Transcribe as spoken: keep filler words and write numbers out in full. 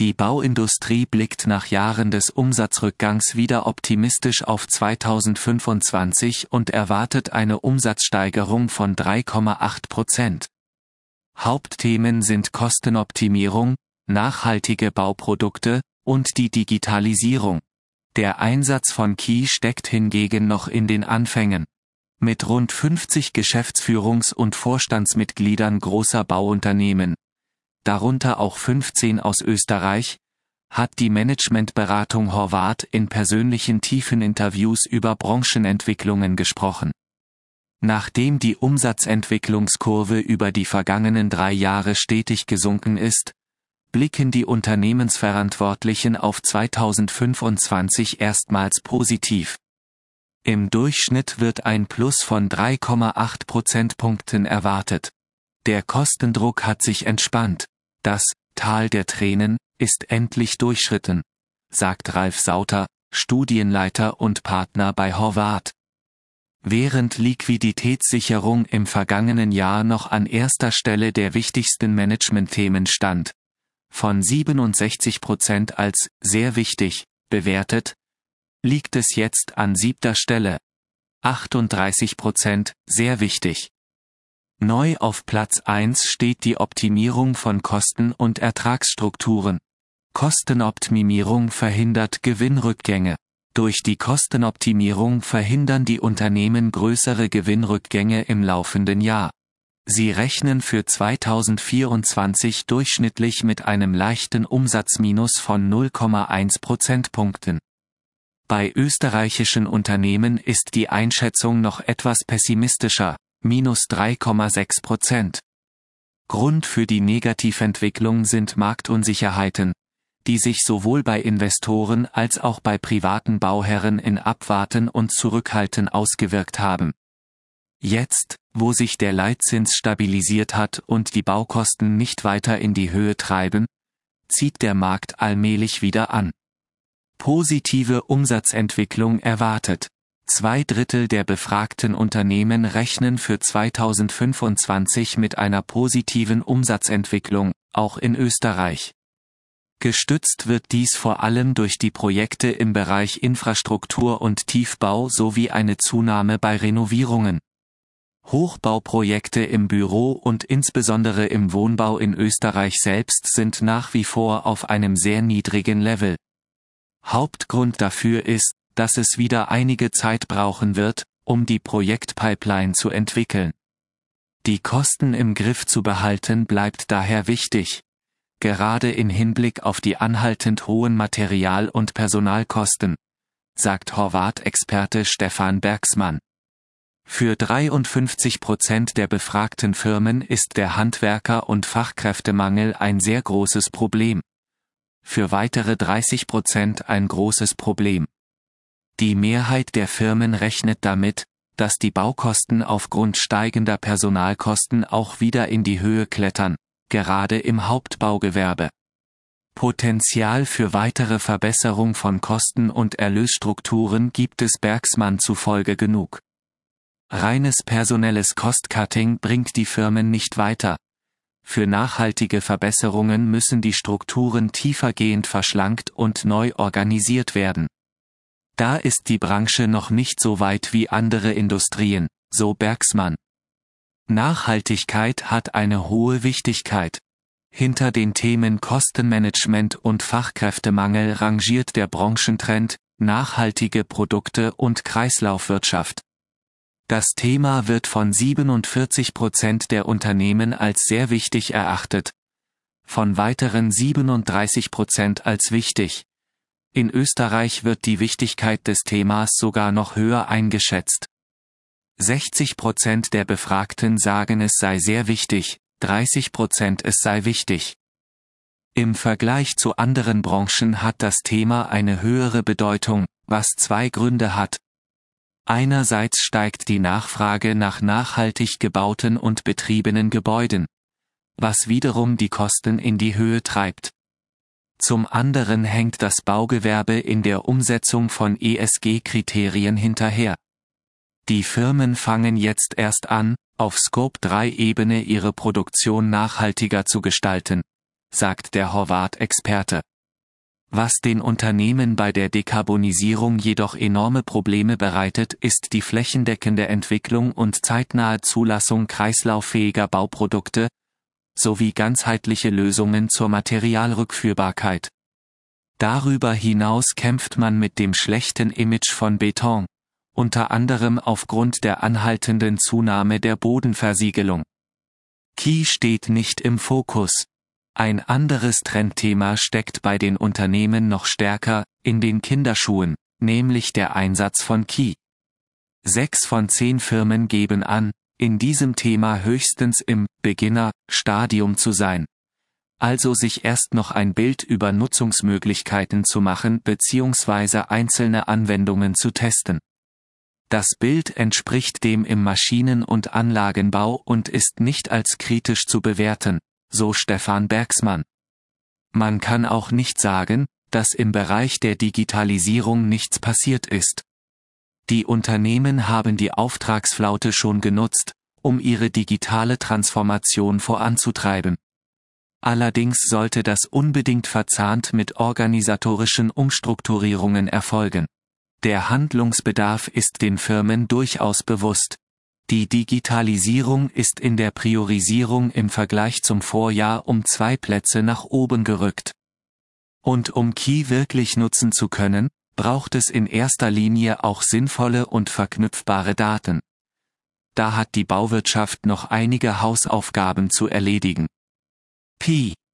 Die Bauindustrie blickt nach Jahren des Umsatzrückgangs wieder optimistisch auf zweitausendfünfundzwanzig und erwartet eine Umsatzsteigerung von drei Komma acht Prozent. Hauptthemen sind Kostenoptimierung, nachhaltige Bauprodukte und die Digitalisierung. Der Einsatz von K I steckt hingegen noch in den Anfängen. Mit rund fünfzig Geschäftsführungs- und Vorstandsmitgliedern großer Bauunternehmen, darunter auch fünfzehn aus Österreich, hat die Managementberatung Horváth in persönlichen tiefen Interviews über Branchenentwicklungen gesprochen. Nachdem die Umsatzentwicklungskurve über die vergangenen drei Jahre stetig gesunken ist, blicken die Unternehmensverantwortlichen auf zweitausendfünfundzwanzig erstmals positiv. Im Durchschnitt wird ein Plus von drei Komma acht Prozentpunkten erwartet. Der Kostendruck hat sich entspannt. Das Tal der Tränen ist endlich durchschritten, sagt Ralf Sauter, Studienleiter und Partner bei Horváth. Während Liquiditätssicherung im vergangenen Jahr noch an erster Stelle der wichtigsten Managementthemen stand, von siebenundsechzig Prozent als sehr wichtig bewertet, liegt es jetzt an siebter Stelle. achtunddreißig Prozent sehr wichtig. Neu auf Platz eins steht die Optimierung von Kosten und Ertragsstrukturen. Kostenoptimierung verhindert Gewinnrückgänge. Durch die Kostenoptimierung verhindern die Unternehmen größere Gewinnrückgänge im laufenden Jahr. Sie rechnen für zweitausendvierundzwanzig durchschnittlich mit einem leichten Umsatzminus von null Komma eins Prozentpunkten. Bei österreichischen Unternehmen ist die Einschätzung noch etwas pessimistischer, minus drei Komma sechs Prozent. Grund für die Negativentwicklung sind Marktunsicherheiten, die sich sowohl bei Investoren als auch bei privaten Bauherren in Abwarten und Zurückhalten ausgewirkt haben. Jetzt, wo sich der Leitzins stabilisiert hat und die Baukosten nicht weiter in die Höhe treiben, zieht der Markt allmählich wieder an. Positive Umsatzentwicklung erwartet. Zwei Drittel der befragten Unternehmen rechnen für zweitausendfünfundzwanzig mit einer positiven Umsatzentwicklung, auch in Österreich. Gestützt wird dies vor allem durch die Projekte im Bereich Infrastruktur und Tiefbau sowie eine Zunahme bei Renovierungen. Hochbauprojekte im Büro und insbesondere im Wohnbau in Österreich selbst sind nach wie vor auf einem sehr niedrigen Level. Hauptgrund dafür ist, dass es wieder einige Zeit brauchen wird, um die Projektpipeline zu entwickeln. Die Kosten im Griff zu behalten bleibt daher wichtig, gerade in Hinblick auf die anhaltend hohen Material- und Personalkosten, sagt Horváth-Experte Stefan Bergsmann. Für dreiundfünfzig Prozent der befragten Firmen ist der Handwerker- und Fachkräftemangel ein sehr großes Problem. Für weitere dreißig Prozent ein großes Problem. Die Mehrheit der Firmen rechnet damit, dass die Baukosten aufgrund steigender Personalkosten auch wieder in die Höhe klettern, gerade im Hauptbaugewerbe. Potenzial für weitere Verbesserung von Kosten- und Erlösstrukturen gibt es Bergsmann zufolge genug. Reines personelles Cost-Cutting bringt die Firmen nicht weiter. Für nachhaltige Verbesserungen müssen die Strukturen tiefergehend verschlankt und neu organisiert werden. Da ist die Branche noch nicht so weit wie andere Industrien, so Bergsmann. Nachhaltigkeit hat eine hohe Wichtigkeit. Hinter den Themen Kostenmanagement und Fachkräftemangel rangiert der Branchentrend, nachhaltige Produkte und Kreislaufwirtschaft. Das Thema wird von siebenundvierzig Prozent der Unternehmen als sehr wichtig erachtet, von weiteren siebenunddreißig Prozent als wichtig. In Österreich wird die Wichtigkeit des Themas sogar noch höher eingeschätzt. sechzig Prozent der Befragten sagen, es sei sehr wichtig, dreißig Prozent es sei wichtig. Im Vergleich zu anderen Branchen hat das Thema eine höhere Bedeutung, was zwei Gründe hat. Einerseits steigt die Nachfrage nach nachhaltig gebauten und betriebenen Gebäuden, was wiederum die Kosten in die Höhe treibt. Zum anderen hängt das Baugewerbe in der Umsetzung von E S G-Kriterien hinterher. Die Firmen fangen jetzt erst an, auf Scope drei Ebene ihre Produktion nachhaltiger zu gestalten, sagt der Horváth-Experte. Was den Unternehmen bei der Dekarbonisierung jedoch enorme Probleme bereitet, ist die flächendeckende Entwicklung und zeitnahe Zulassung kreislauffähiger Bauprodukte, sowie ganzheitliche Lösungen zur Materialrückführbarkeit. Darüber hinaus kämpft man mit dem schlechten Image von Beton, unter anderem aufgrund der anhaltenden Zunahme der Bodenversiegelung. Key steht nicht im Fokus. Ein anderes Trendthema steckt bei den Unternehmen noch stärker in den Kinderschuhen, nämlich der Einsatz von Key. Sechs von zehn Firmen geben an, in diesem Thema höchstens im Beginner-Stadium zu sein. Also sich erst noch ein Bild über Nutzungsmöglichkeiten zu machen bzw. einzelne Anwendungen zu testen. Das Bild entspricht dem im Maschinen- und Anlagenbau und ist nicht als kritisch zu bewerten, so Stefan Bergsmann. Man kann auch nicht sagen, dass im Bereich der Digitalisierung nichts passiert ist. Die Unternehmen haben die Auftragsflaute schon genutzt, um ihre digitale Transformation voranzutreiben. Allerdings sollte das unbedingt verzahnt mit organisatorischen Umstrukturierungen erfolgen. Der Handlungsbedarf ist den Firmen durchaus bewusst. Die Digitalisierung ist in der Priorisierung im Vergleich zum Vorjahr um zwei Plätze nach oben gerückt. Und um Key wirklich nutzen zu können, braucht es in erster Linie auch sinnvolle und verknüpfbare Daten. Da hat die Bauwirtschaft noch einige Hausaufgaben zu erledigen. P